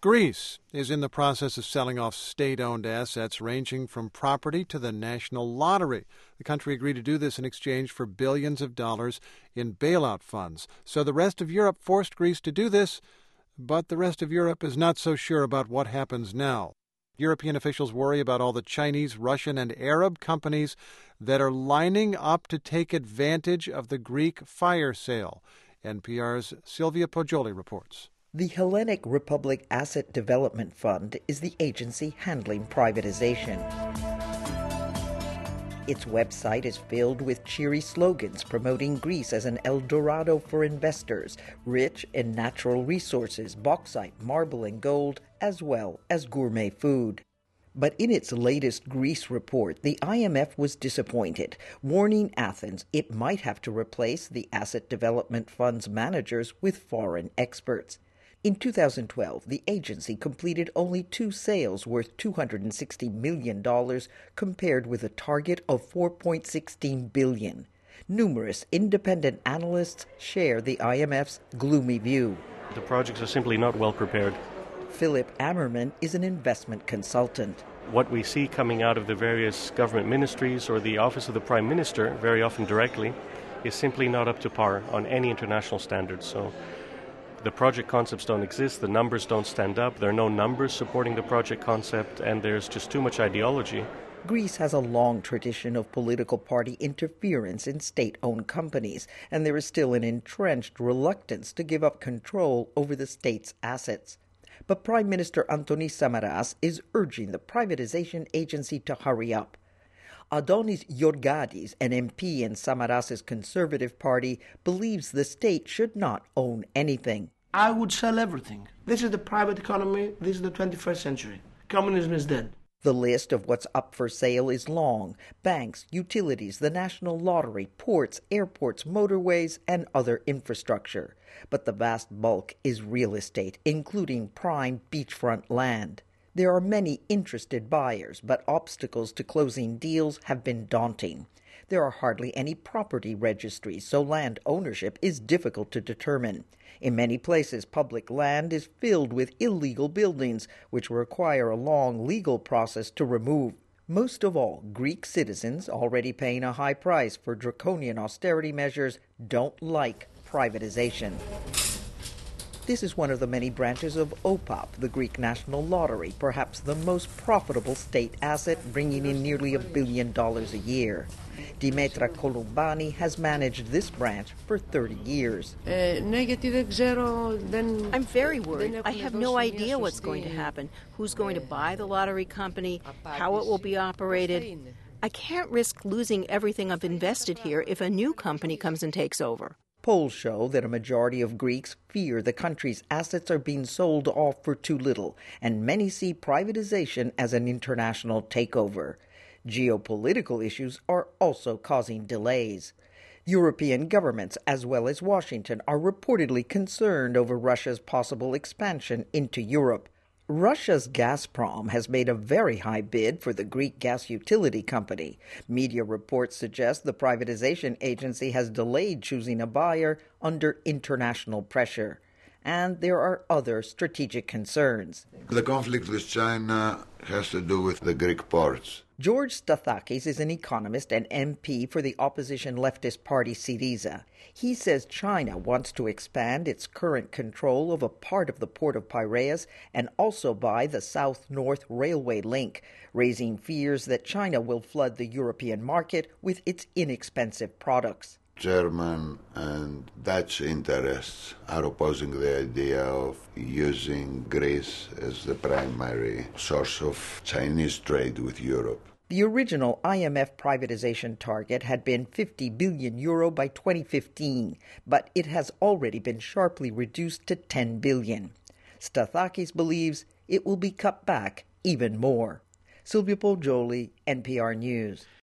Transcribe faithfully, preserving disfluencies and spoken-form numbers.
Greece is in the process of selling off state-owned assets ranging from property to the national lottery. The country agreed to do this in exchange for billions of dollars in bailout funds. So the rest of Europe forced Greece to do this, but the rest of Europe is not so sure about what happens now. European officials worry about all the Chinese, Russian, and Arab companies that are lining up to take advantage of the Greek fire sale. N P R's Sylvia Poggioli reports. The Hellenic Republic Asset Development Fund is the agency handling privatization. Its website is filled with cheery slogans promoting Greece as an El Dorado for investors, rich in natural resources, bauxite, marble, and gold, as well as gourmet food. But in its latest Greece report, the I M F was disappointed, warning Athens it might have to replace the Asset Development Fund's managers with foreign experts. In two thousand twelve, the agency completed only two sales worth two hundred sixty million dollars compared with a target of four point one six billion dollars. Numerous independent analysts share the I M F's gloomy view. The projects are simply not well prepared. Philip Ammerman is an investment consultant. What we see coming out of the various government ministries or the Office of the Prime Minister, very often directly, is simply not up to par on any international standards. So the project concepts don't exist, the numbers don't stand up, there are no numbers supporting the project concept, and there's just too much ideology. Greece has a long tradition of political party interference in state-owned companies, and there is still an entrenched reluctance to give up control over the state's assets. But Prime Minister Antonis Samaras is urging the privatization agency to hurry up. Adonis Georgadis, an M P in Samaras's Conservative Party, believes the state should not own anything. I would sell everything. This is the private economy. This is the twenty-first century. Communism is dead. The list of what's up for sale is long. Banks, utilities, the national lottery, ports, airports, motorways, and other infrastructure. But the vast bulk is real estate, including prime beachfront land. There are many interested buyers, but obstacles to closing deals have been daunting. There are hardly any property registries, so land ownership is difficult to determine. In many places, public land is filled with illegal buildings, which require a long legal process to remove. Most of all, Greek citizens, already paying a high price for draconian austerity measures, don't like privatization. This is one of the many branches of O P A P, the Greek National Lottery, perhaps the most profitable state asset, bringing in nearly a billion dollars a year. Dimitra Kolumbani has managed this branch for thirty years. I'm very worried. I have no idea what's going to happen, who's going to buy the lottery company, how it will be operated. I can't risk losing everything I've invested here if a new company comes and takes over. Polls show that a majority of Greeks fear the country's assets are being sold off for too little, and many see privatization as an international takeover. Geopolitical issues are also causing delays. European governments, as well as Washington, are reportedly concerned over Russia's possible expansion into Europe. Russia's Gazprom has made a very high bid for the Greek gas utility company. Media reports suggest the privatization agency has delayed choosing a buyer under international pressure. And there are other strategic concerns. The conflict with China has to do with the Greek ports. George Stathakis is an economist and M P for the opposition leftist party Syriza. He says China wants to expand its current control of a part of the port of Piraeus and also buy the south-north railway link, raising fears that China will flood the European market with its inexpensive products. German and Dutch interests are opposing the idea of using Greece as the primary source of Chinese trade with Europe. The original I M F privatization target had been fifty billion euro by twenty fifteen, but it has already been sharply reduced to ten billion. Stathakis believes it will be cut back even more. Sylvia Poggioli, N P R News.